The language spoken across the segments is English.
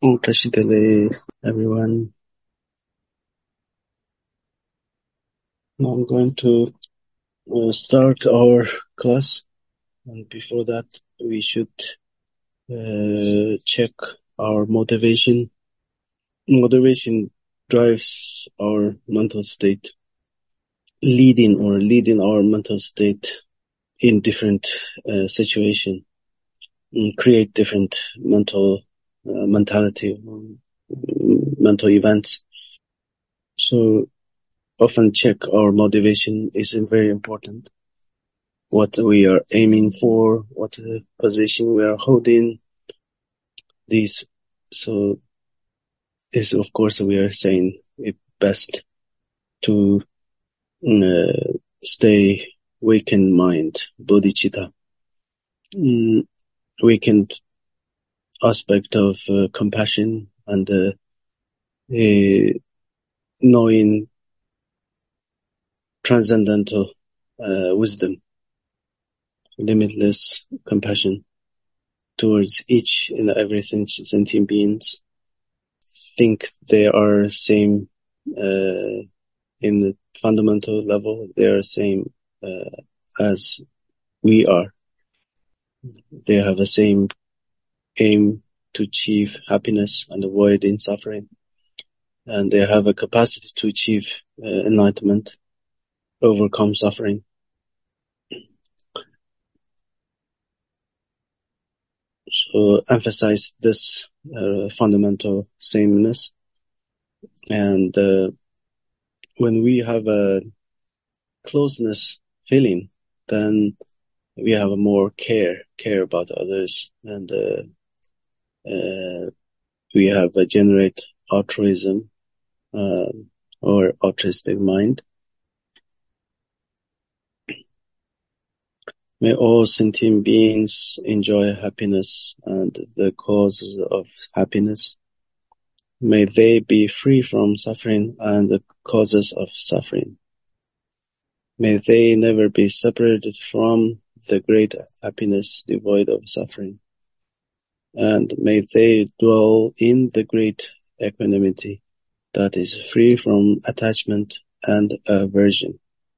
Prashidale, everyone. Now I'm going to start our class, and before that, we should check our motivation. Motivation drives our mental state, leading our mental state in different situation, and create different mentality, mental events. So often check our motivation is very important. What we are aiming for, what position we are holding. These, so is of course we are saying it best to stay wakened mind, bodhicitta, weakened aspect of compassion and knowing transcendental wisdom, limitless compassion towards each and every sentient beings. Think they are same in the fundamental level. They are same as we are. They have the same aim to achieve happiness and avoiding suffering, and they have a capacity to achieve enlightenment, overcome suffering. So emphasize this fundamental sameness, and when we have a closeness feeling, then we have a more care about others, and we have a generate altruism or altruistic mind. May all sentient beings enjoy happiness and the causes of happiness. May they be free from suffering and the causes of suffering. May they never be separated from the great happiness devoid of suffering. And may they dwell in the great equanimity that is free from attachment and aversion.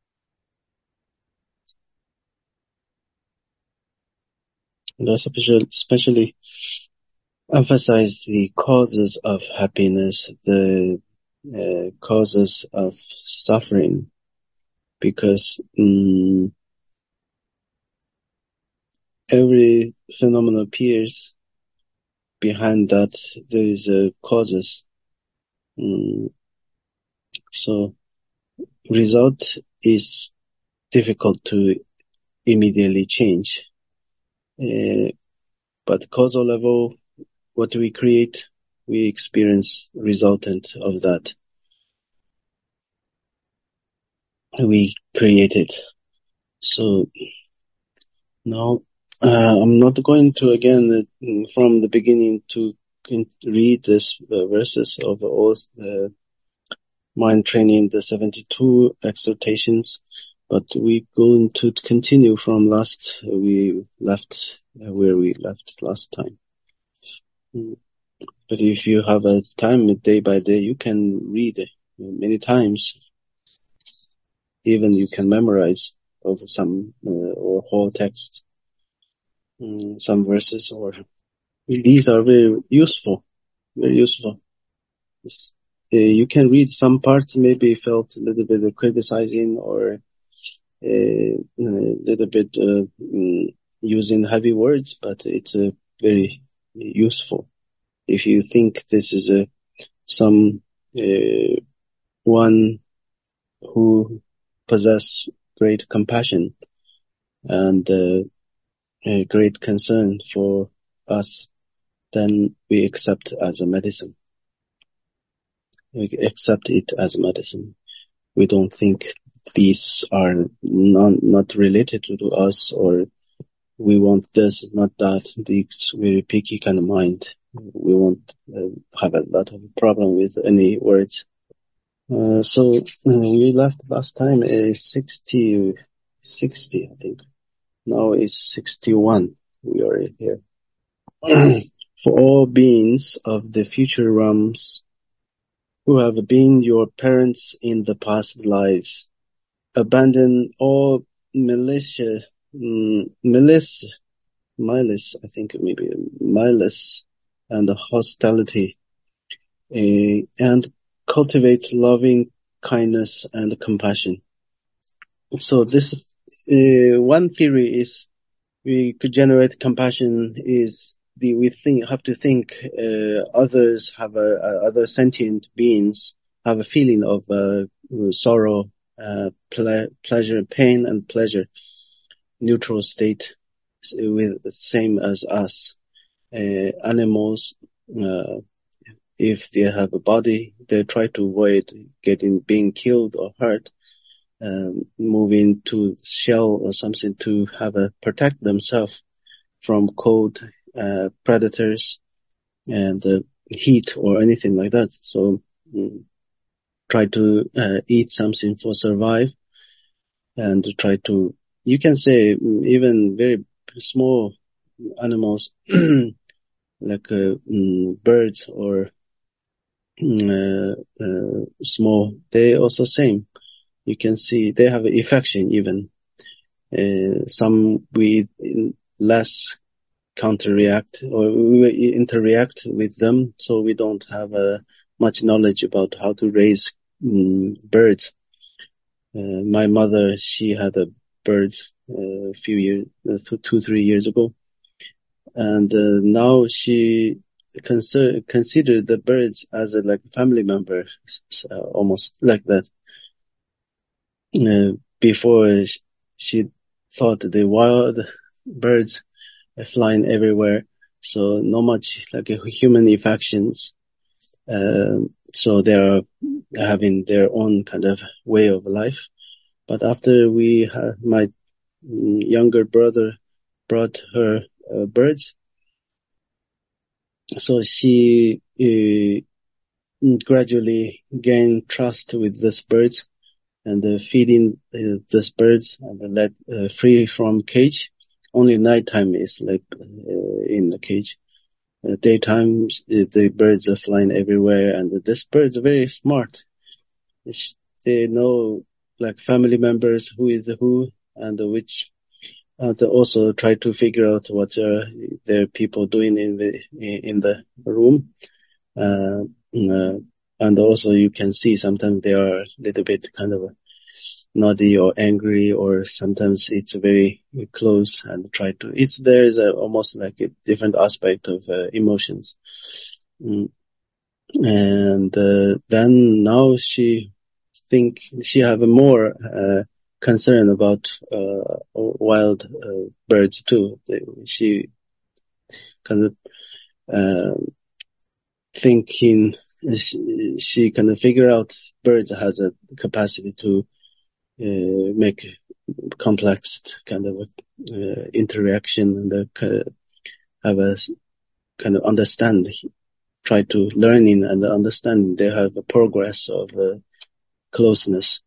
And especially emphasize the causes of happiness, the causes of suffering, because every phenomenon appears. Behind that there is a causes. So result is difficult to immediately change. But causal level, what we create, we experience resultant of that. We create it. So now I'm not going to again from the beginning to read this verses of all the mind training, the 72 exhortations, but we're going to continue from where we left last time. But if you have a time day by day, you can read it many times. Even you can memorize of some or whole text, some verses, or these are very useful. Very useful. You can read some parts, maybe felt a little bit of criticizing or a little bit using heavy words, but it's very useful. If you think this is some one who possess great compassion and great concern for us, then we accept as a medicine. We accept it as medicine. We don't think these are not related to us, or we want this, not that. These very picky kind of mind. We won't have a lot of problem with any words. So we left last time is 60, I think. Now is 61. We are here. For all beings of the future realms who have been your parents in the past lives, abandon all malice, I think maybe malice and hostility, and cultivate loving kindness and compassion. So this one theory is we could generate compassion is have to think others have other sentient beings have a feeling of sorrow, pleasure, pain and pleasure, neutral state with the same as us. Animals, if they have a body, they try to avoid being killed or hurt, moving to shell or something to protect themselves from cold, predators and heat or anything like that. So try to eat something for survive, and try to, you can say even very small animals like birds or small, they also same. You can see they have affection even. Some we less counter-react or we interact with them, so we don't have much knowledge about how to raise birds. My mother, she had a bird a few years, 2-3 years ago, and now she considered the birds as a like family member, almost like that. Before she thought the wild birds are flying everywhere, so not much like human affections. So they are having their own kind of way of life. But after my younger brother brought her birds, so she gradually gained trust with these birds, and feeding these birds and let free from cage. Only nighttime is like in the cage. Daytime the birds are flying everywhere, and these birds are very smart. They know like family members who is who and which. They also try to figure out what their people doing in the room. And also you can see sometimes they are a little bit kind of naughty or angry, or sometimes it's very close and there is almost like a different aspect of emotions. And then now she have a more concern about wild birds too. She kind of thinking, she kind of figure out birds has a capacity to make complex kind of interaction, and have a kind of try to learning and understand. They have a progress of closeness.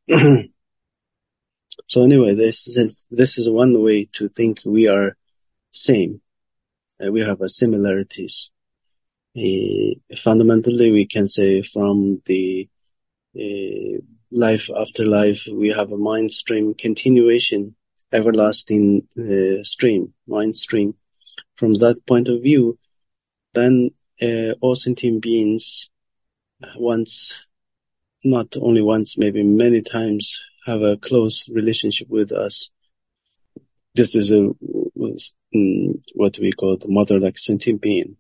So anyway, this is one way to think we are same. We have similarities. Fundamentally, we can say from the life after life, we have a mind stream continuation, everlasting mind stream. From that point of view, then all sentient beings not only once, maybe many times, have a close relationship with us. This is what we call the mother-like sentient being.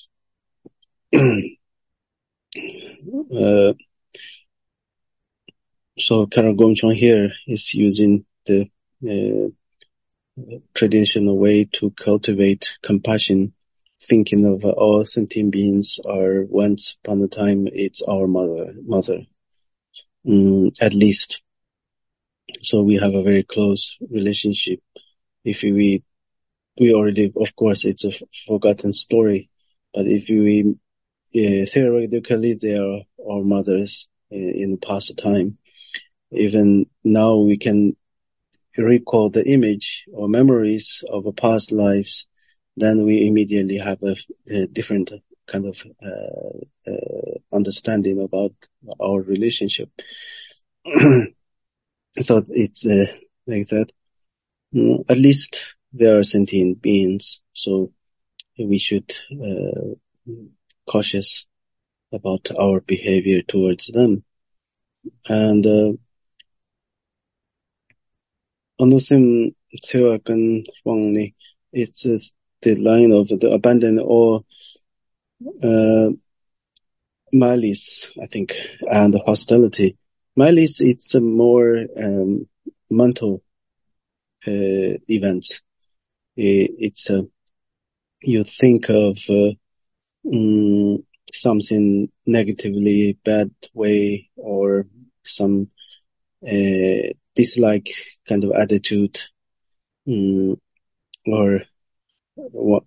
So Carol Gongchon here is using the traditional way to cultivate compassion, thinking of all sentient beings are once upon a time it's our mother, at least. So we have a very close relationship. If we already, of course, it's a forgotten story, but if we theoretically they are our mothers in past time. Even now we can recall the image or memories of past lives, then we immediately have a different kind of understanding about our relationship. So it's like that. At least they are sentient beings, so we should cautious about our behavior towards them. And Onosim Tsewakan Wangni, it's the line of the abandon all malice, I think, and hostility. Malice, it's a more mental event. It's you think of something negatively bad way, or some dislike kind of attitude, or what,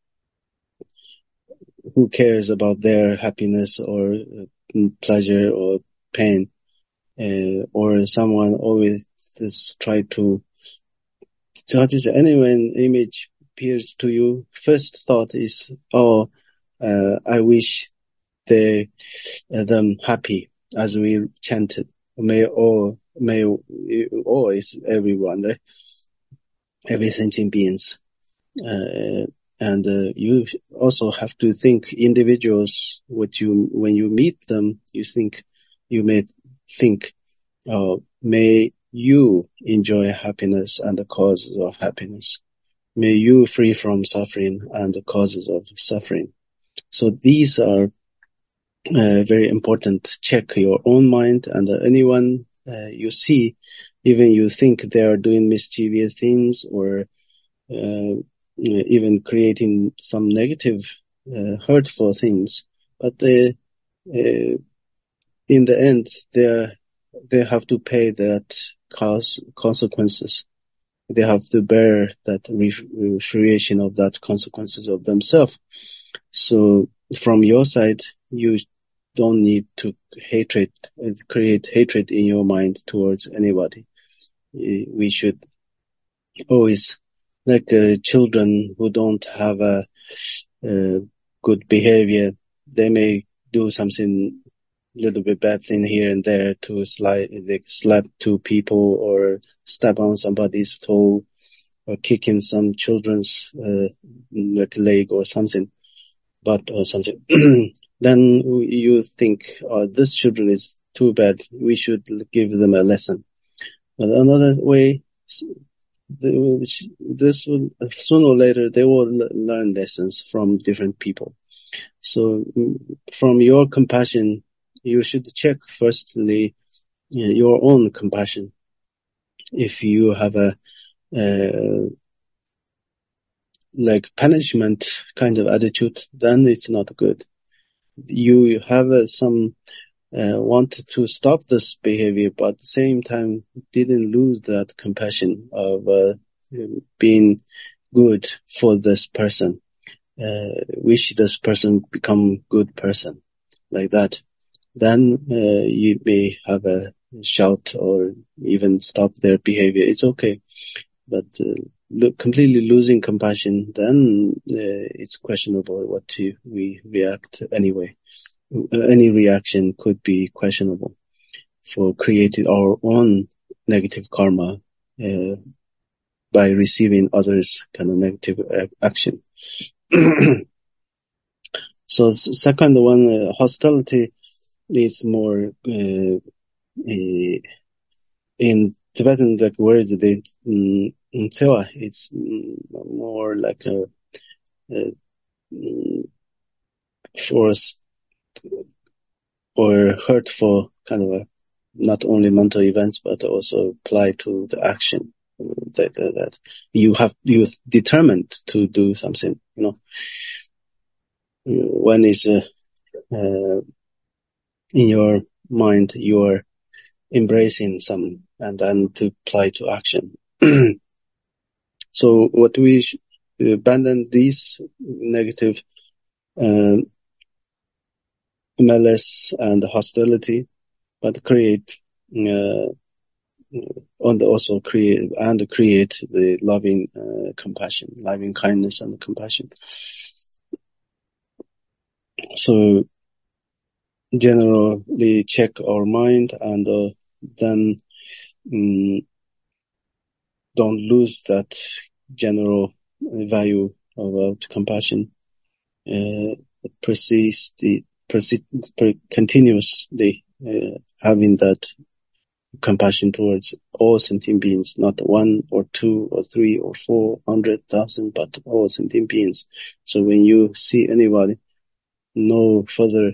who cares about their happiness or pleasure or pain, or someone always just try to judge. Anyway, an image appears to you, first thought is, oh, I wish them happy, as we chanted. May all is everyone, right? Every sentient beings. And you also have to think individuals, when you meet them, you may think, may you enjoy happiness and the causes of happiness. May you free from suffering and the causes of suffering. So these are very important. Check your own mind, and anyone you see, even you think they are doing mischievous things, or even creating some negative, hurtful things, but in the end, they have to pay that consequences. They have to bear that fruition of that consequences of themselves. So from your side, you don't need to create hatred in your mind towards anybody. We should always, like children who don't have a good behavior, they may do something little bit bad thing here and there to slap two people, or step on somebody's toe, or kicking some children's like leg or something, butt or something. Then you think, oh, this children is too bad, we should give them a lesson. But another way, sooner or later they will learn lessons from different people. So from your compassion, you should check firstly your own compassion. If you have a like punishment kind of attitude, then it's not good. You have some wanted to stop this behavior, but at the same time didn't lose that compassion of being good for this person. Wish this person become good person, like that. Then you may have a shout or even stop their behavior. It's okay. But completely losing compassion, then it's questionable what we react anyway. Any reaction could be questionable for creating our own negative karma by receiving others' kind of negative action. So the second one, hostility, is more in Tibetan, the word Tsewa, it's more like a forced or hurtful kind of not only mental events, but also apply to the action that you determined to do something. One is in your mind, you are embracing some, and then to apply to action. So what we abandon these negative malice and hostility, but create and also create the loving compassion, loving kindness and compassion. So generally check our mind, and then don't lose that general value of compassion. Continuously having that compassion towards all sentient beings, not one or two or three or 400,000, but all sentient beings. So when you see anybody, no further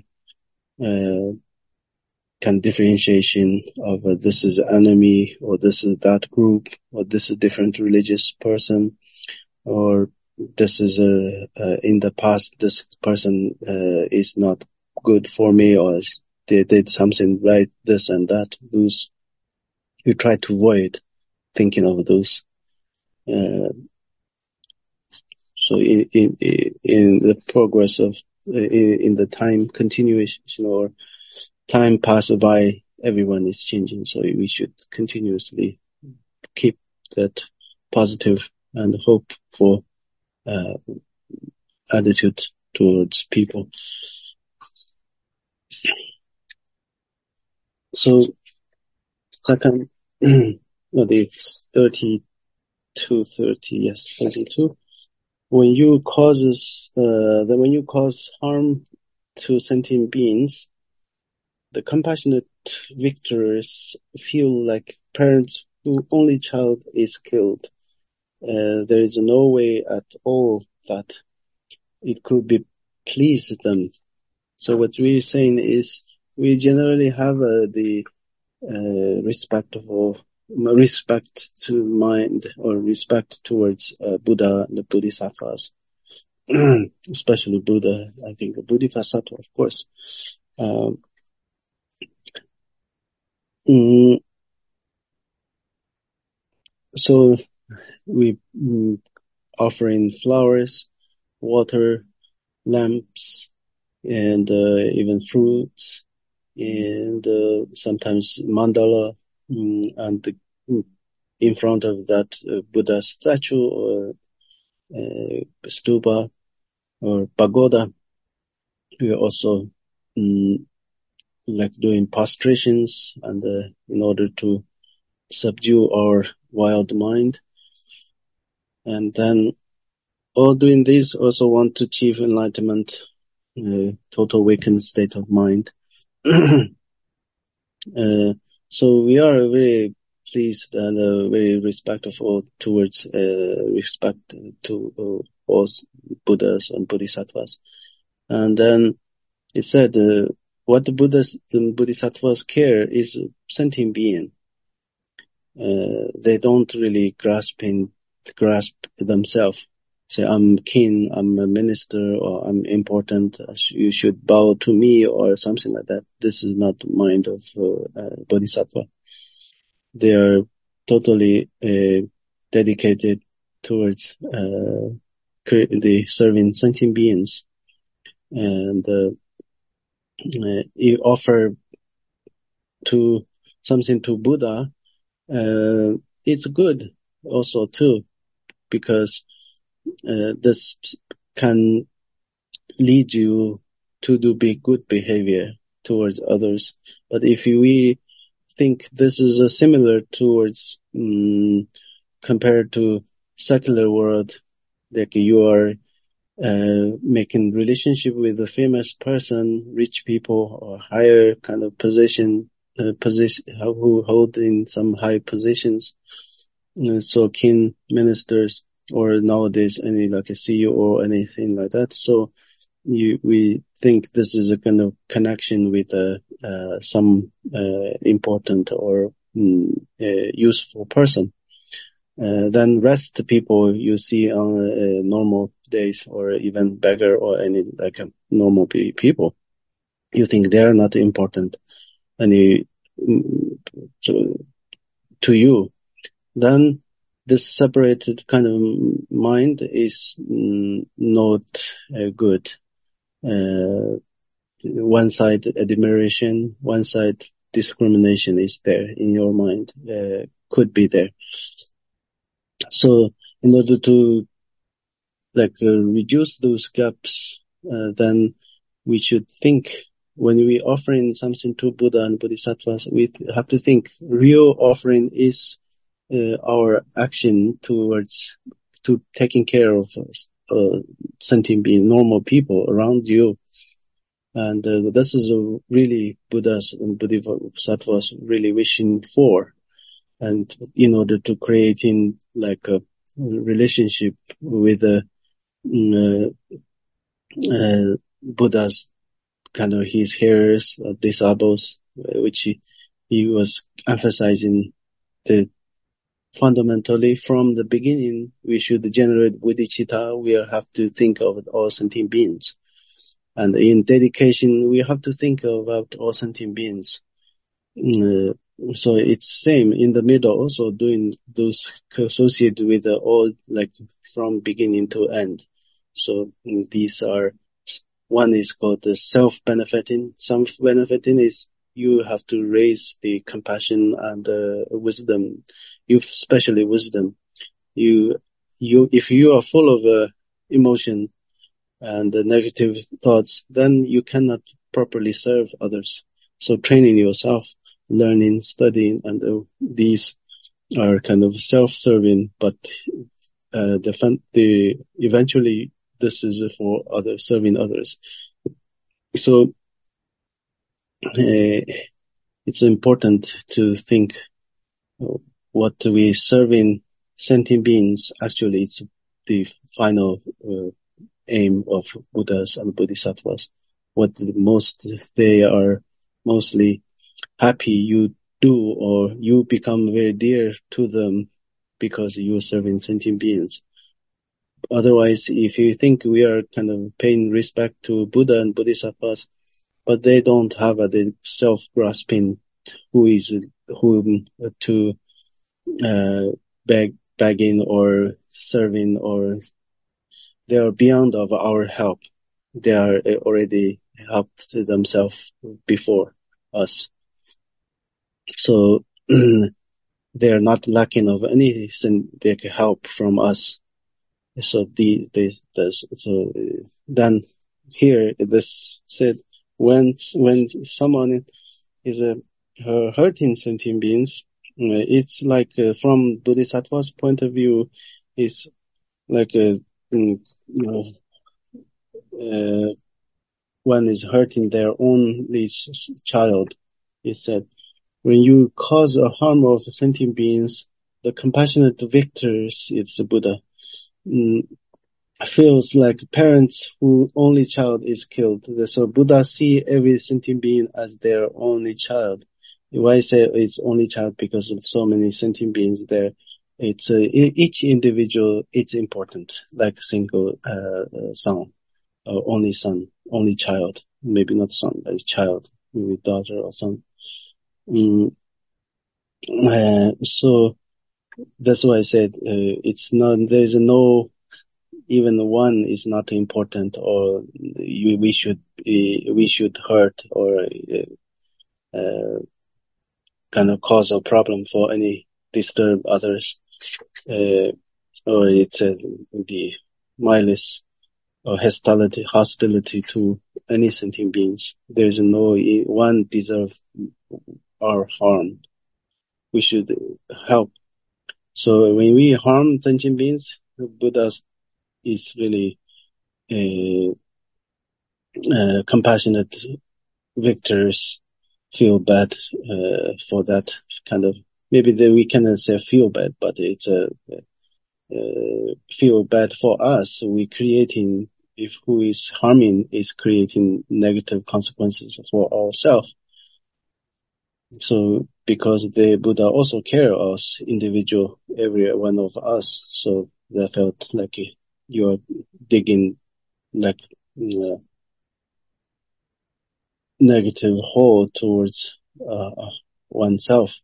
kind of differentiation of this is enemy, or this is that group, or this is different religious person, or this is in the past this person is not good for me, or they did something right, this and that. Those you try to avoid thinking of those. So in the progress of in the time continuation or time pass by, everyone is changing. So we should continuously keep that positive and hopeful attitude towards people. So second, the 32. When you cause harm to sentient beings, the compassionate victors feel like parents whose only child is killed. There is no way at all that it could be please them. So what we're saying is we generally have the respect to mind, or respect towards Buddha and the Bodhisattvas, especially Buddha. I think the Bodhisattva, of course. So we offering flowers, water, lamps, and even fruits, and sometimes mandala, and in front of that Buddha statue or stupa or pagoda. We are also like doing prostrations, and in order to subdue our wild mind. And then all doing this also want to achieve enlightenment, total awakened state of mind. So we are very pleased and very respectful towards respect to all Buddhas and Bodhisattvas. And then it said what the Buddhas and Bodhisattvas care is sentient being. They don't really grasp themselves. Say, I'm king, I'm a minister, or I'm important, you should bow to me, or something like that. This is not the mind of Bodhisattva. They are totally dedicated towards the serving sentient beings. And you offer something to Buddha, it's good also too, because this can lead you to do good behavior towards others. But if we think this is similar towards compared to secular world, like you are making relationship with a famous person, rich people, or higher kind of position who hold in some high positions, so king, ministers, or nowadays any like a CEO or anything like that. So we think this is a kind of connection with some important or useful person. Then rest people you see on normal days, or even beggar, or any like normal people, you think they are not important any to you. Then this separated kind of mind is not good. One side admiration, one side discrimination is there in your mind, could be there. So in order to reduce those gaps, then we should think, when we offering something to Buddha and Bodhisattvas, we have to think real offering is our action towards to taking care of sentient being, normal people around you. And this is really Buddhas and Bodhisattvas really wishing for. And in order to creating a relationship with Buddha's kind of his hearers, disciples, which he was emphasizing that fundamentally from the beginning we should generate bodhicitta. We have to think of all sentient beings, and in dedication we have to think about all sentient beings. So it's same in the middle, also doing those associated with all, from beginning to end. So these are, one is called the self-benefiting. Self-benefiting is you have to raise the compassion and wisdom, especially wisdom. If you are full of emotion and negative thoughts, then you cannot properly serve others. So training yourself, learning, studying, and these are kind of self-serving, but eventually this is for serving others. So it's important to think what we serving sentient beings. Actually, it's the final aim of Buddhas and Bodhisattvas. They are mostly happy you do, or you become very dear to them because you're serving sentient beings. Otherwise, if you think we are kind of paying respect to Buddha and Bodhisattvas, but they don't have the self-grasping whom to begging or serving, or they are beyond of our help. They are already helped themselves before us. So they are not lacking of any help from us. So then here this said, when someone is hurting sentient beings, it's like from Bodhisattva's point of view, it's like one is hurting their only child. He said, when you cause a harm of sentient beings, the compassionate victors, it's the Buddha, feels like parents whose only child is killed. So Buddha see every sentient being as their only child. Why say it's only child? Because of so many sentient beings there. It's each individual, it's important, like a single son, or only son, only child, maybe not son, but child, maybe daughter or son. So that's why I said it's not. There is no, even one is not important, or we should hurt or kind of cause a problem for any disturb others, or it's the malice or hostility to any sentient beings. There is no one deserve our harm. We should help. So when we harm sentient beings, Buddha is really compassionate victors feel bad for that kind of, maybe we cannot say feel bad, but it's feel bad for us. We creating, if who is harming is creating negative consequences for ourselves. So because the Buddha also care us individual, every one of us, so they felt like you're digging like negative hole towards oneself.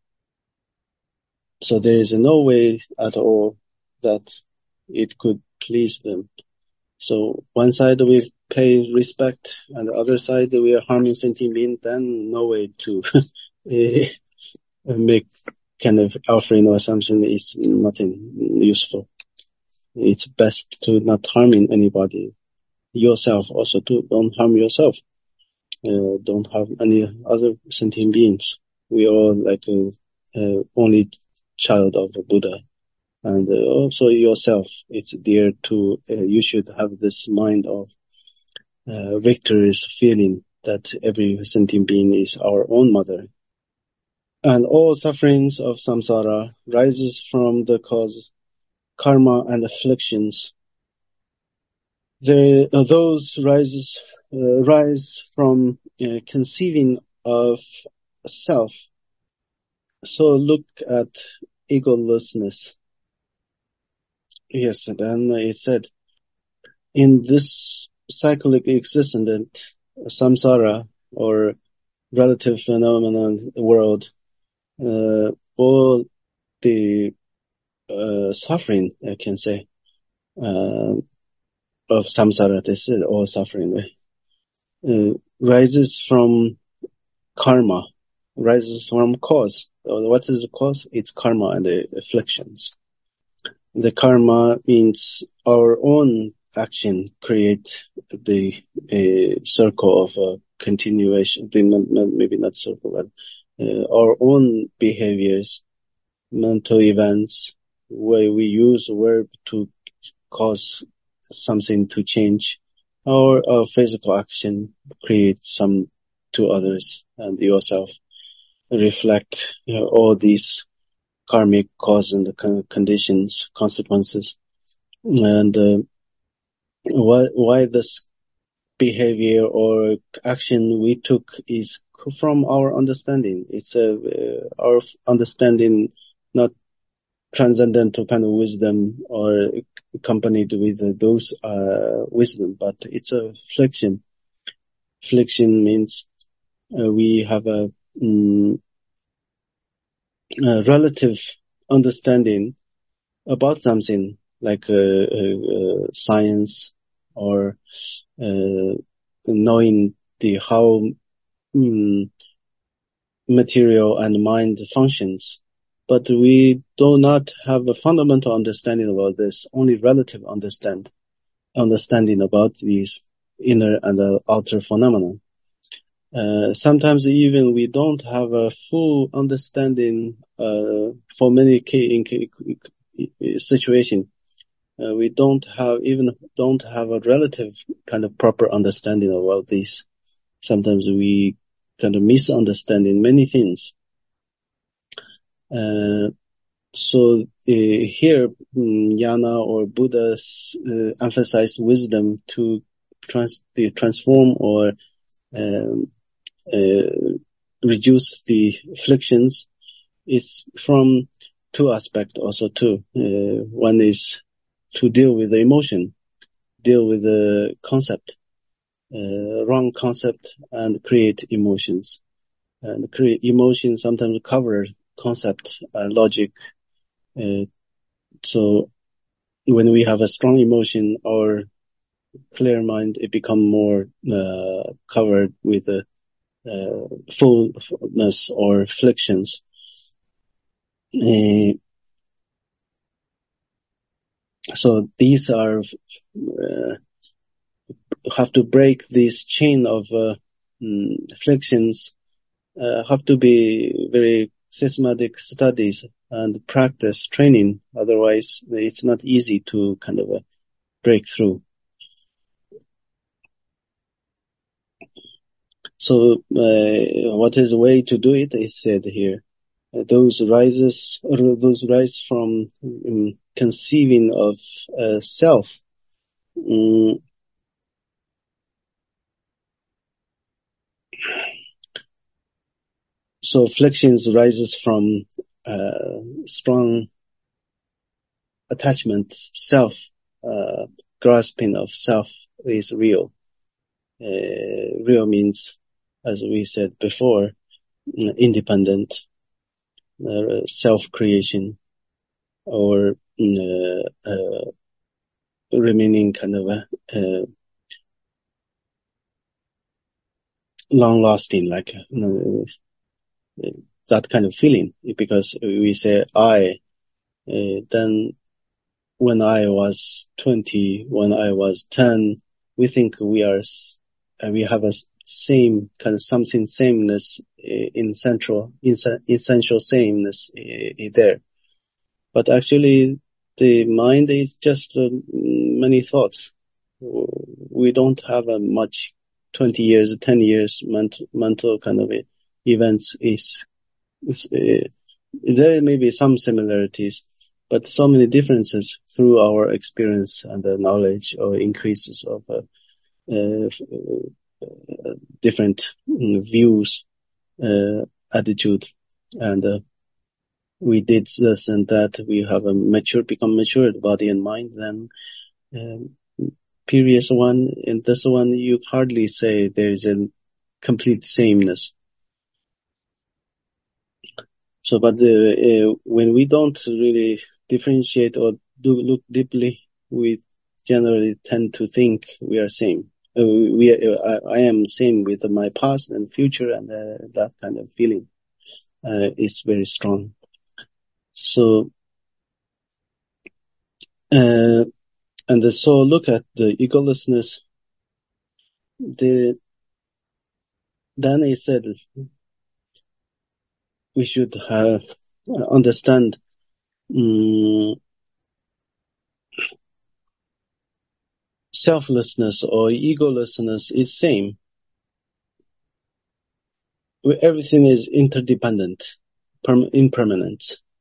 So there is no way at all that it could please them. So one side we pay respect, and the other side we are harming sentient being, then no way to make kind of offering or something is nothing useful. It's best to not harming anybody. Yourself also too. Don't harm yourself. Don't harm any other sentient beings. We are like only child of the Buddha. And also yourself, it's dear to, you should have this mind of victorious feeling that every sentient being is our own mother. And all sufferings of samsara rises from the cause, karma and afflictions. Those rise from conceiving of self. So look at egolessness. Yes, and then it said, in this cyclic existent samsara or relative phenomenon world, all the suffering, I can say, of samsara, this is all suffering, right? Rises from karma, rises from cause. What is the cause? It's karma and the afflictions. The karma means our own action create the circle of continuation, maybe not circle, but our own behaviors, mental events, where we use a verb to cause something to change, or our physical action creates some to others and yourself. Reflect all these karmic cause and the conditions, consequences, and why this behavior or action we took is from our understanding. It's our understanding, not transcendental kind of wisdom or accompanied with those wisdom, but it's a affliction. Affliction means we have a relative understanding about something like science or knowing the how material and mind functions, but we do not have a fundamental understanding about this, only relative understanding about these inner and outer phenomena. Sometimes even we don't have a full understanding for many situations. We don't have a relative kind of proper understanding about this. Sometimes we kind of misunderstanding many things. So here, Yana or Buddha emphasize wisdom to transform or reduce the afflictions. It's from two aspects also too. One is to deal with the emotion, deal with the concept, wrong concept, and create emotions. And create emotions sometimes cover concept, logic. So when we have a strong emotion or clear mind, it become more covered with fullness or afflictions. So these are have to break this chain of afflictions. Have to be very systematic studies and practice training. Otherwise, it's not easy to kind of break through. So, what is the way to do it is said here. Those rise from conceiving of self. So afflictions rises from strong attachment, self, grasping of self is real. Real means, as we said before, independent, self-creation, or remaining kind of long-lasting, like that kind of feeling, because we say I, then when I was 20, when I was 10, we think we have a same kind of something sameness in essential sameness there. But actually, the mind is just many thoughts. We don't have a much 20 years, 10 years mental kind of events there may be some similarities, but so many differences through our experience and the knowledge or increases of different views, attitude, and we did this and that. We have become matured body and mind. Then previous one and this one, you hardly say there is a complete sameness. So, but when we don't really differentiate or look deeply, we generally tend to think we are same. I am same with my past and future, and that kind of feeling is very strong. So, so look at the egolessness. Then he said we should understand selflessness or egolessness is same. Everything is interdependent, impermanent.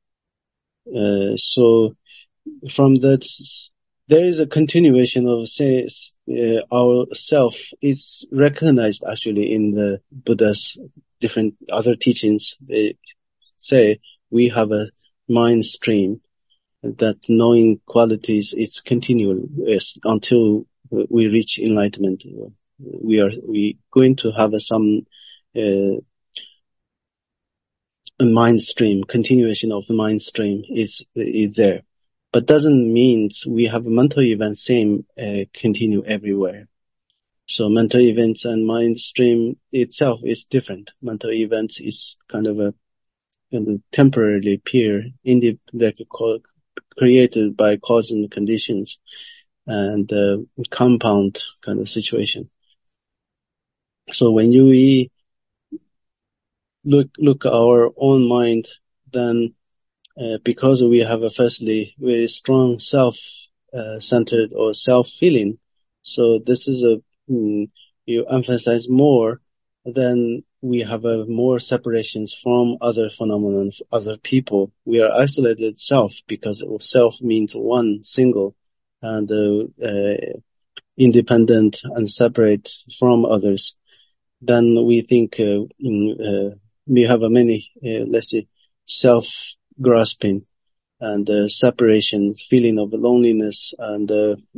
So from that, there is a continuation of our self is recognized actually in the Buddha's different other teachings. They say we have a mind stream that knowing qualities is continuous until we reach enlightenment. We going to have some a mind stream, continuation of the mind stream is there. But doesn't mean we have mental events same continue everywhere. So mental events and mind stream itself is different. Mental events is kind of temporarily appear created by cause and conditions and compound kind of situation. So when we look our own mind, then because we have firstly very strong self-centered or self-feeling, so this is you emphasize more, then we have more separations from other phenomena, other people. We are isolated self because self means one, single, and independent and separate from others. Then we think we have many, let's say, self-grasping and separation, feeling of loneliness and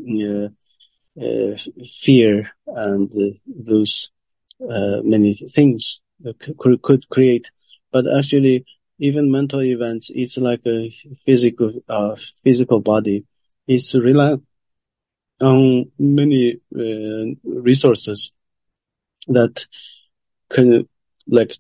fear, and those many things could create. But actually, even mental events, it's like a physical body. It's relying on many resources that can, like,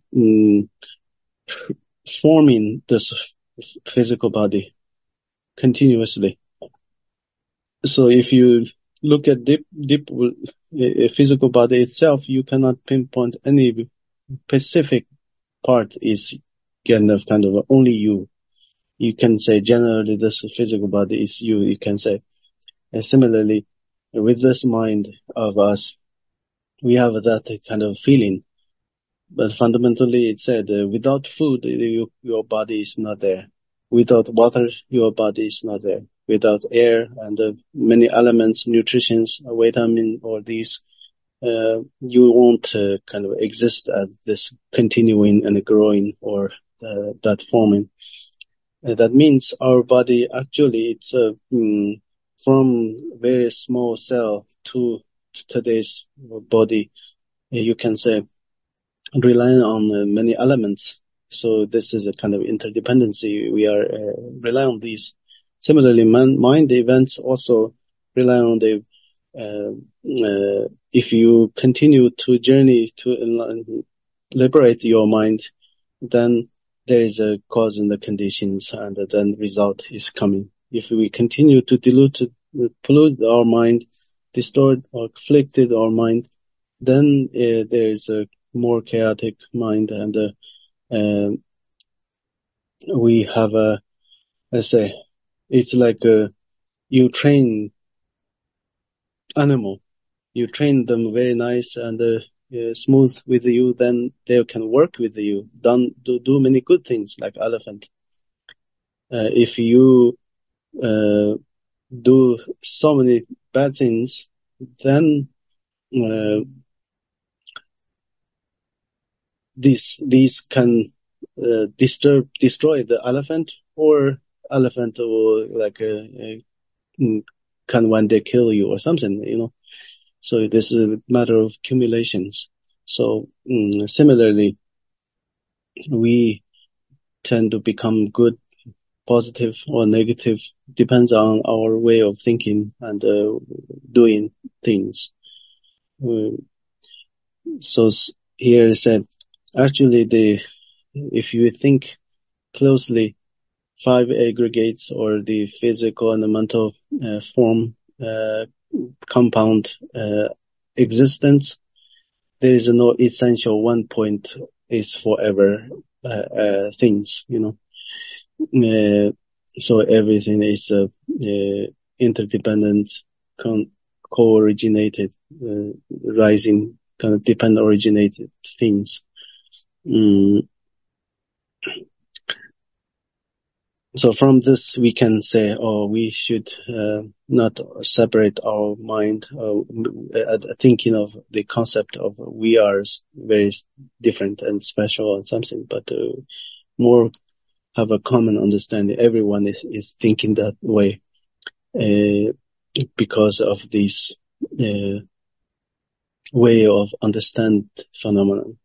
forming this physical body continuously. So if you look at deep physical body itself, you cannot pinpoint any specific part is kind of only you. You can say generally this physical body is you. You can say, and similarly with this mind of us, we have that kind of feeling. But fundamentally, it said, without food, your body is not there. Without water, your body is not there. Without air and many elements, nutrition, vitamin, or these, you won't kind of exist as this continuing and growing or that forming. That means our body actually, it's from very small cell to today's body, you can say, relying on many elements. So this is a kind of interdependency. We are relying on these. Similarly, mind events also rely on the, if you continue to journey to liberate your mind, then there is a cause and the conditions, and then result is coming. If we continue to pollute our mind, distort or conflicted our mind, then there is a more chaotic mind, and we have let's say, it's like you train animal. You train them very nice and smooth with you, then they can work with you, do many good things like elephant. If you do so many bad things, then these can destroy the elephant, or elephant will like can one day kill you or something, you know. So this is a matter of accumulations. So similarly, we tend to become good, positive, or negative, depends on our way of thinking and doing things. So here it said, actually, if you think closely, 5 aggregates, or the physical and the mental form, compound existence, there is no essential one point is forever things, you know. So everything is interdependent, co-originated, rising, kind of depend-originated things. So from this, we can say, we should not separate our mind, thinking of the concept of we are very different and special and something, but more have a common understanding. Everyone is thinking that way because of this way of understand phenomenon,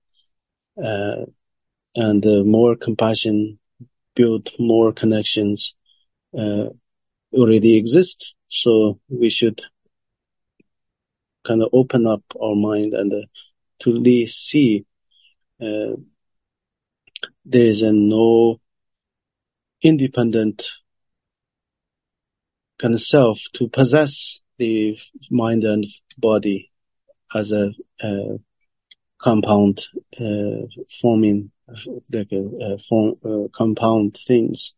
and more compassion, build more connections already exist. So we should kind of open up our mind and to see there is no independent kind of self to possess the mind and body as a compound forming like compound things,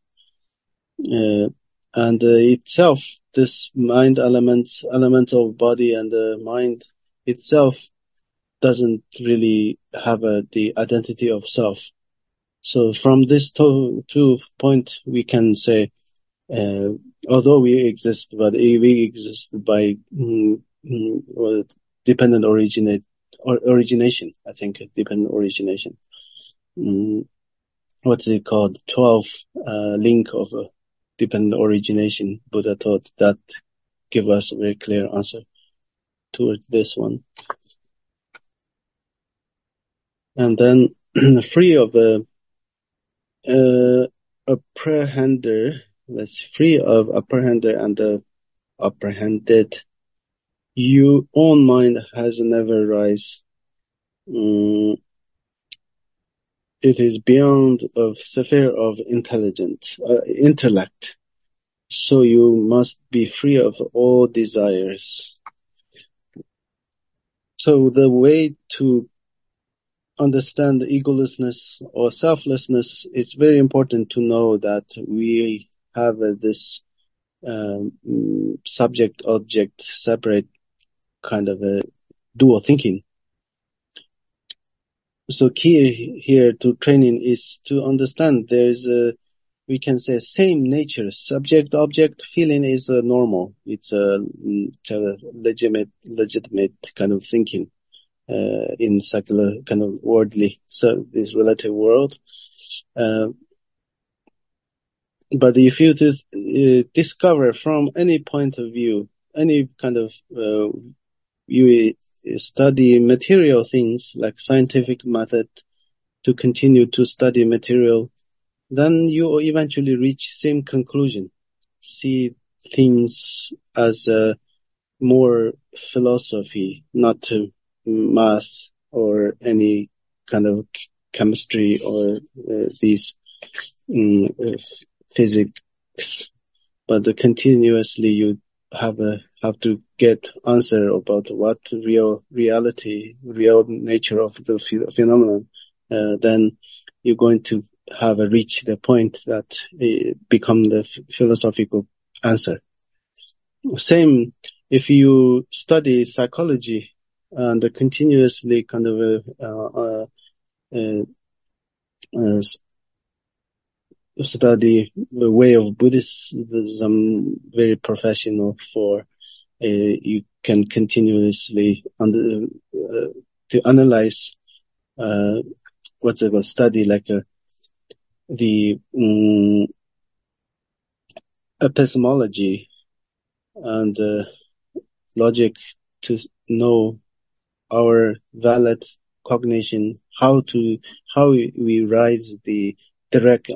and itself, this mind elements of body and the mind itself doesn't really have the identity of self. So from this two point, we can say, although we exist, but we exist by dependent origination. I think dependent origination. What's it called? 12 link of dependent origination. Buddha taught that give us a very clear answer towards this one. And then free of apprehender, that's free of apprehender and apprehended. Your own mind has never rise. It is beyond of sphere of intellect. So you must be free of all desires. So the way to understand the egolessness or selflessness, it's very important to know that we have this subject-object separate kind of a dual thinking. So key here to training is to understand there's we can say same nature. Subject-object feeling is normal. It's a legitimate kind of thinking in secular kind of worldly, so this relative world. But if you discover from any point of view, any kind of you study material things like scientific method to continue to study material, then you eventually reach same conclusion. See things as more philosophy, not math or any kind of chemistry or these physics, but continuously you have to get answer about what real nature of the phenomenon. Then you're going to have reach the point that become the philosophical answer. Same if you study psychology and continuously kind of study the way of Buddhism, very professional for you can continuously to analyze what's it called, study like the epistemology and logic to know our valid cognition, how we rise the direct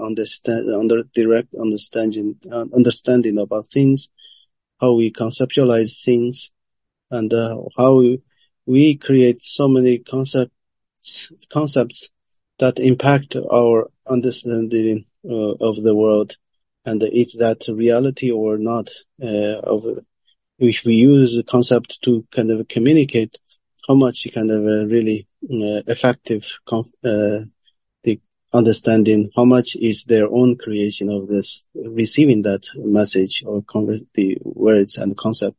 understanding about things, how we conceptualize things, and how we create so many concepts that impact our understanding of the world, and is that reality or not? If we use the concept to kind of communicate, how much kind of really effective the understanding, how much is their own creation of this, receiving that message or the words and concept.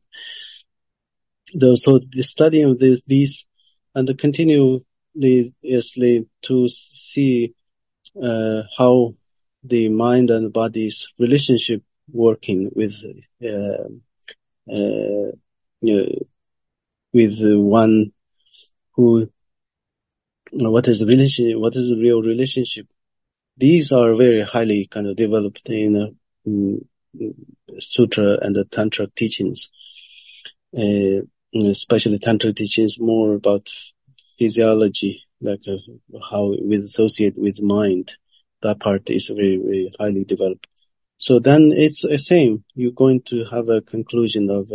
So the study of these and continuously to see how the mind and body's relationship working with one who, what is the relationship, what is the real relationship. These are very highly kind of developed in sutra and the tantra teachings, especially tantra teachings more about physiology, like how we associate with mind. That part is very, very highly developed. So then it's the same. You're going to have a conclusion of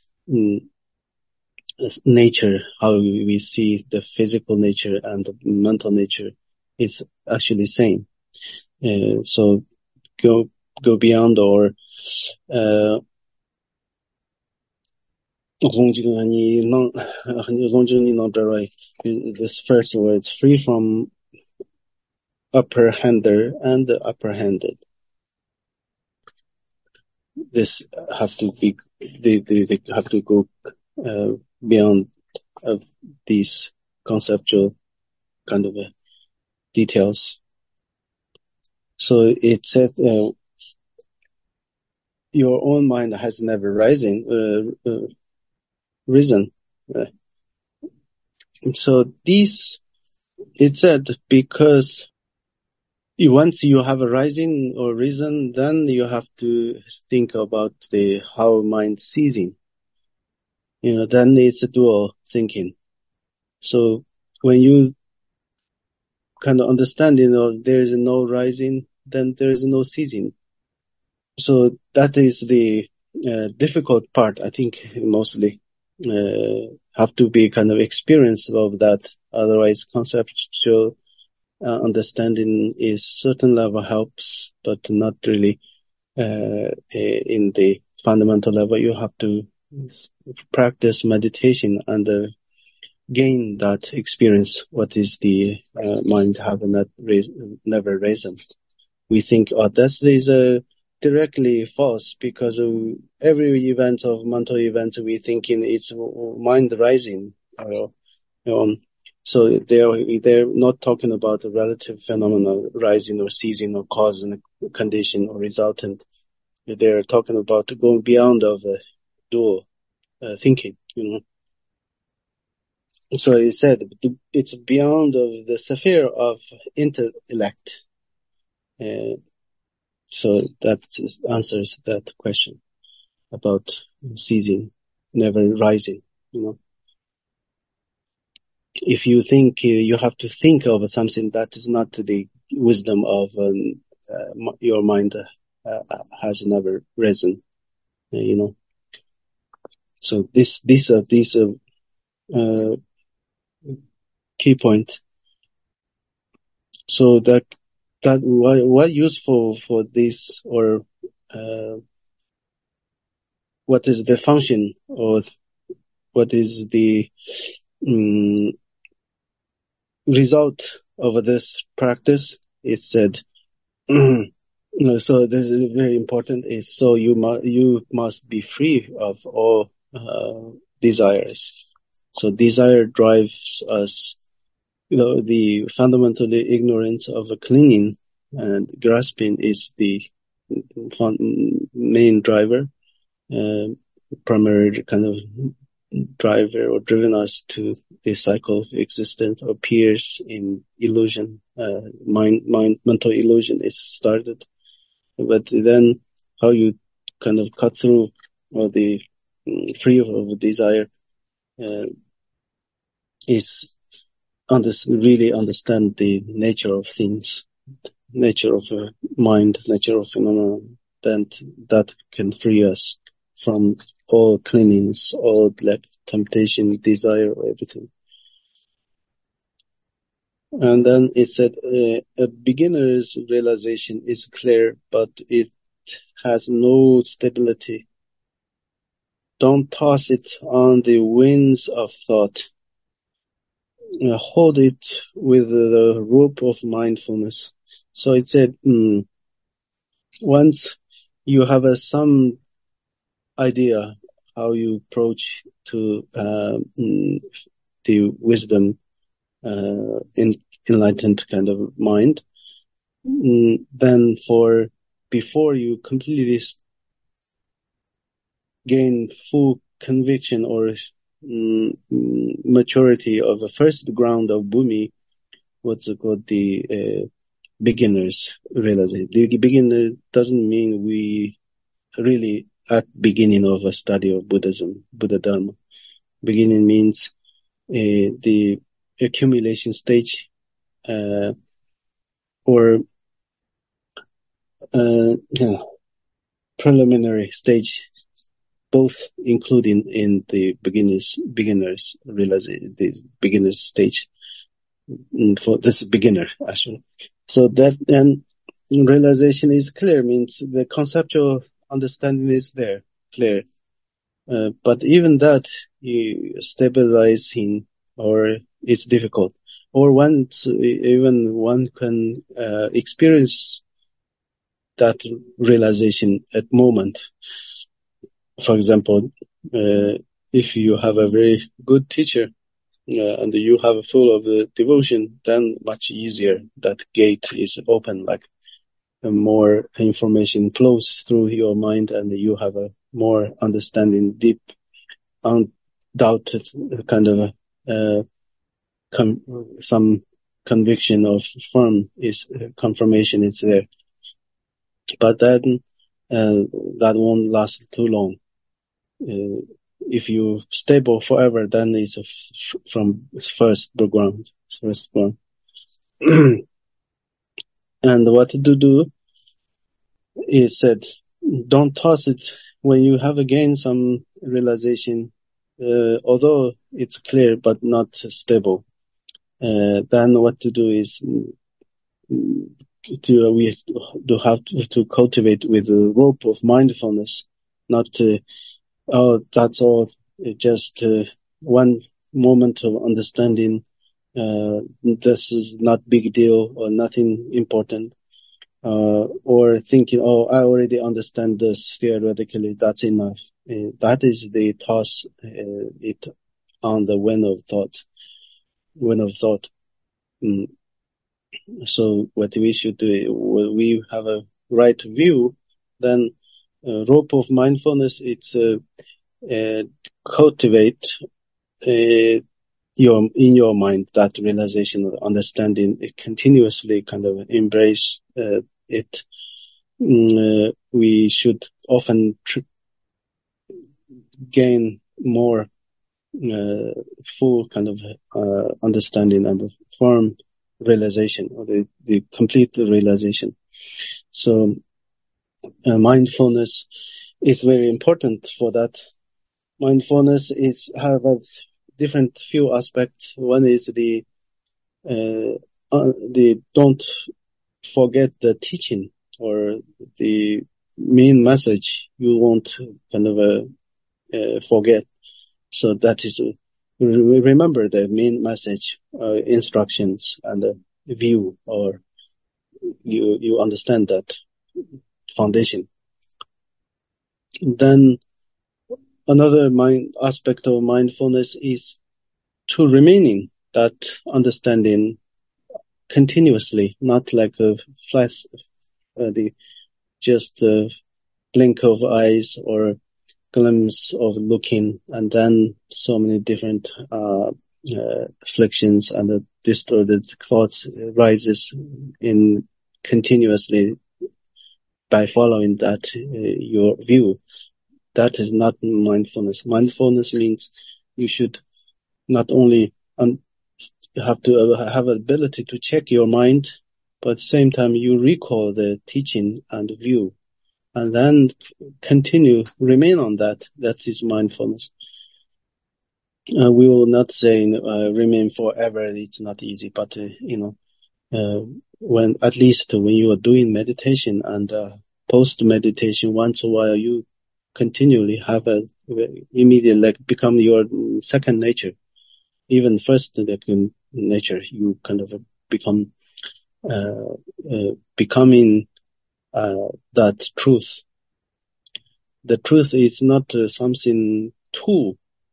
nature, how we see the physical nature and the mental nature is actually same. So go beyond or this first word, free from upper hander and the upper handed. This have to be, they have to go beyond of these conceptual kind of details. So it said, your own mind has never risen. So this, it said, because once you have a rising or risen, then you have to think about how mind ceasing. Then it's a dual thinking. So when you kind of understand, there is no rising, then there is no ceasing. So that is the difficult part, I think, mostly. Have to be kind of experienced of that. Otherwise, conceptual understanding is certain level helps, but not really in the fundamental level. You have to practice meditation and gain that experience. What is the mind have never risen? We think, that is directly false, because every event of mental event we thinking it's mind rising. So they're not talking about a relative phenomenon, rising or ceasing or cause and condition or resultant. They're talking about going beyond of dual thinking. So it said it's beyond of the sphere of intellect. So that answers that question about ceasing, never rising. If you think you have to think of something, that is not the wisdom of your mind has never risen. So these are key point. So that what useful for this, or what is the function, or what is the result of this practice? It said, so this is very important. Is so you must be free of all desires. So desire drives us. The fundamentally ignorance of clinging and grasping is the main driver, primary kind of driver, or driven us to the cycle of existence appears in illusion. Mental illusion is started. But then how you kind of cut through, or the free of desire, is really understand the nature of things, nature of mind, nature of phenomena. Then that can free us from all clingings, all like temptation, desire, everything. And then it said, a beginner's realization is clear, but it has no stability. Don't toss it on the winds of thought. Hold it with the rope of mindfulness. So it said, once you have some idea how you approach to the wisdom, enlightened kind of mind, then before you completely gain full conviction or maturity of the first ground of Bhumi, what's called the beginner's realization. The beginner doesn't mean we really at beginning of a study of Buddhism, Buddha Dharma. Beginning means the accumulation stage, or preliminary stage, both including in the beginners realization, the beginner's stage. For this beginner, actually. So that then realization is clear, means the conceptual understanding is there, clear. But even that, you stabilizing, or it's difficult. Or even one can experience that realization at moment. For example, if you have a very good teacher, and you have full of devotion, then much easier that gate is open, like more information flows through your mind, and you have a more understanding, deep, undoubted kind of some conviction of confirmation is there. But then that won't last too long. If you stable forever, then it's from first ground. And what to do is said, don't toss it when you have again some realization, although it's clear but not stable. Then what to do is we have to cultivate with the rope of mindfulness, not that's all, just one moment of understanding, this is not big deal or nothing important, or thinking, I already understand this theoretically, that's enough. That is the toss it on the wind of thought. So what we should do, when we have a right view, then rope of mindfulness, it's cultivate in your mind that realization of understanding, it continuously kind of embrace it. We should often gain more full kind of understanding and the firm realization, or the complete realization. So mindfulness is very important for that. Mindfulness have a different few aspects. One is the they don't forget the teaching or the main message. You won't kind of forget. So that is, remember the main message, instructions and the view, or you understand that foundation. Then another aspect of mindfulness is to remaining that understanding continuously, not like a flash, the just a blink of eyes or glimpse of looking, and then so many different afflictions and the distorted thoughts rises in continuously by following that your view. That is not mindfulness. Mindfulness means you should not only have to have ability to check your mind, but at the same time you recall the teaching and view, and then remain on that. That is mindfulness. We will not say remain forever. It's not easy, but when at least when you are doing meditation and post meditation, once in a while you continually have immediate become your second nature. Even first nature, you kind of become becoming that truth. The truth is not something too,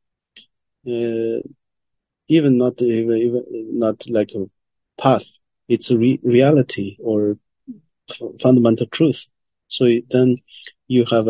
even not like a path. It's a reality or fundamental truth. So then you have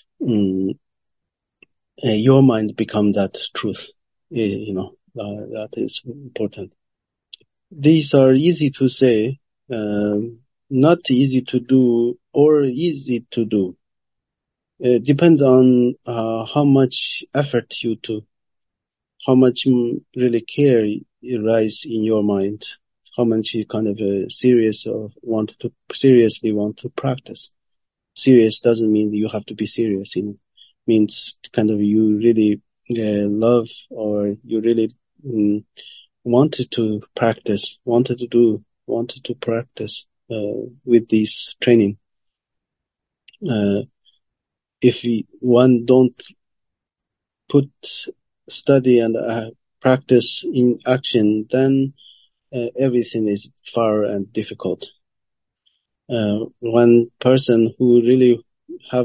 your mind become that truth. That is important. These are easy to say, not easy to do, or easy to do. Depend on how much effort you do, how much really care arise in your mind, how much you kind of seriously want to practice. Serious doesn't mean you have to be serious. It means kind of you really love, or you really wanted to practice with this training. If one don't put study and practice in action, then everything is far and difficult. One person who really have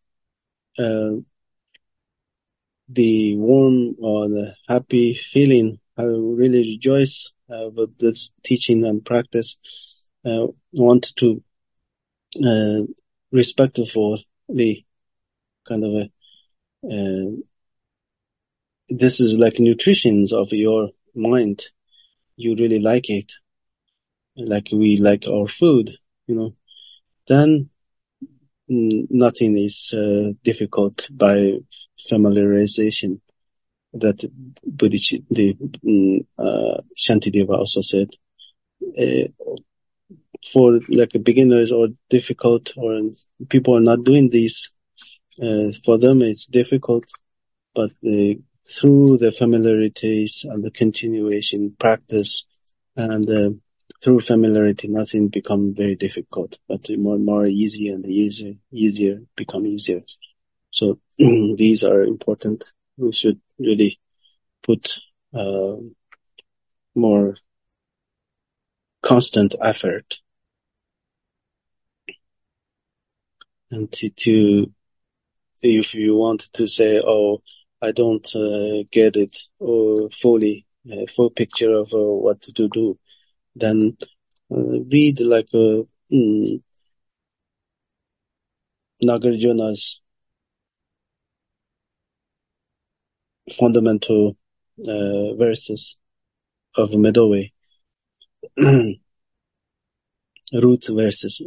the warm or the happy feeling, I really rejoice with this teaching and practice, want to respectfully kind of this is like nutrition of your mind. You really like it, like we like our food, then nothing is difficult by familiarization. That Shantideva also said, for like beginners or difficult, or people are not doing this, for them it's difficult, but through the familiarities and the continuation practice and through familiarity, nothing become very difficult, but more and more easy and easier become easier. So these are important. We should really put more constant effort and to if you want to say, oh, I don't get it or fully full picture of what to do, then read like Nagarjuna's fundamental verses of Middle Way, root verses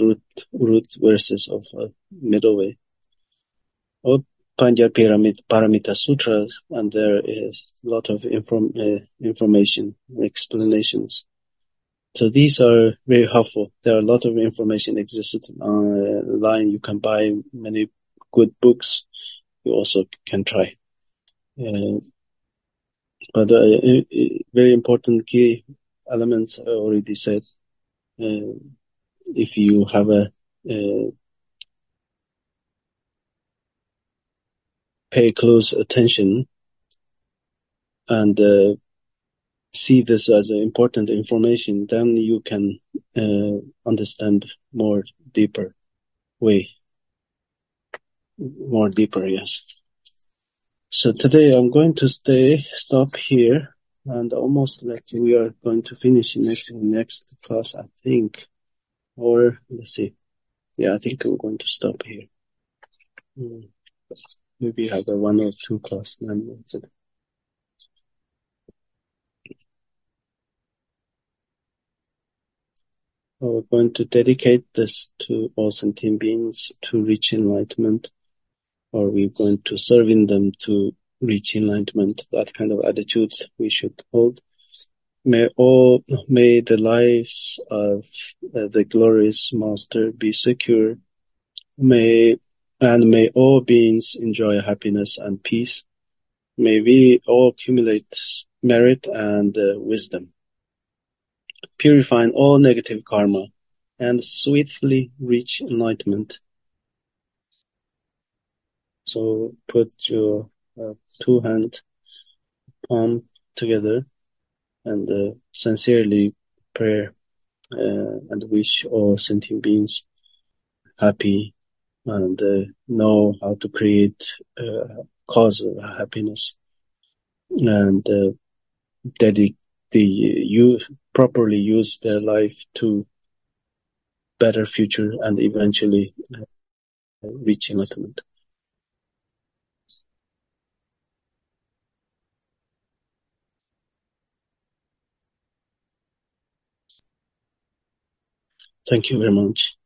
of Middle Way, or Panja Paramita Sutras, and there is a lot of information, explanations. So these are very helpful. There are a lot of information exists online. You can buy many good books. You also can try. But very important key elements I already said. If you have pay close attention and see this as important information, then you can understand more deeper way, more deeper, yes. So today I'm going to stop here, and almost like we are going to finish next class, I think. Or let's see. Yeah, I think we're going to stop here. Maybe have a 1 or 2 class. That's it. We're going to dedicate this to all sentient beings to reach enlightenment, or we're going to serving them to reach enlightenment. That kind of attitude we should hold. May the lives of the glorious Master be secure. May all beings enjoy happiness and peace. May we all accumulate merit and wisdom, purifying all negative karma, and swiftly reach enlightenment. So put your 2 hand palm together and sincerely pray and wish all sentient beings happy and know how to create cause of happiness and properly use their life to better future and eventually reach enlightenment. Thank you very much.